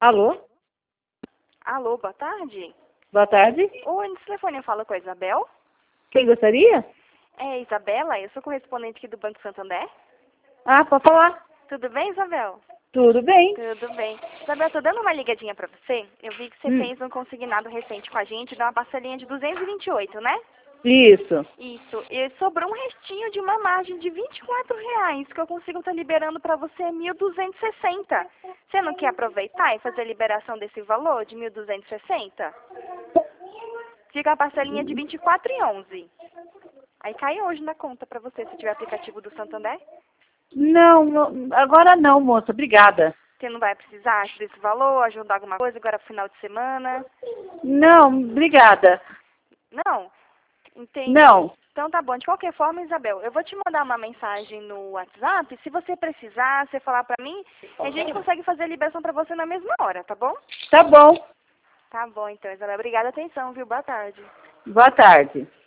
Alô? Alô, boa tarde. Boa tarde. Oi, nesse telefone eu falo com a Isabel. Quem gostaria? É, Isabela, eu sou correspondente aqui do Banco Santander. Ah, pode falar. Tudo bem, Isabel? Tudo bem. Tudo bem. Isabel, tô dando uma ligadinha pra você. Eu vi que você fez um consignado recente com a gente, de uma parcelinha de 228, né? Isso. Isso. E sobrou um restinho de uma margem de R$ 24, que eu consigo estar liberando pra você 1.260. Você não quer aproveitar e fazer a liberação desse valor de 1.260? Fica a parcelinha de 24,11. Aí cai hoje na conta pra você, se tiver aplicativo do Santander. Não, agora não, moça. Obrigada. Você não vai precisar desse valor, ajudar alguma coisa agora pro final de semana? Não, obrigada. Não? Entendi. Não. Então tá bom. De qualquer forma, Isabel, eu vou te mandar uma mensagem no WhatsApp. Se você precisar, você falar pra mim, a gente consegue fazer a liberação pra você na mesma hora, tá bom? Tá bom. Tá bom, então, Isabel. Obrigada, atenção, viu? Boa tarde. Boa tarde.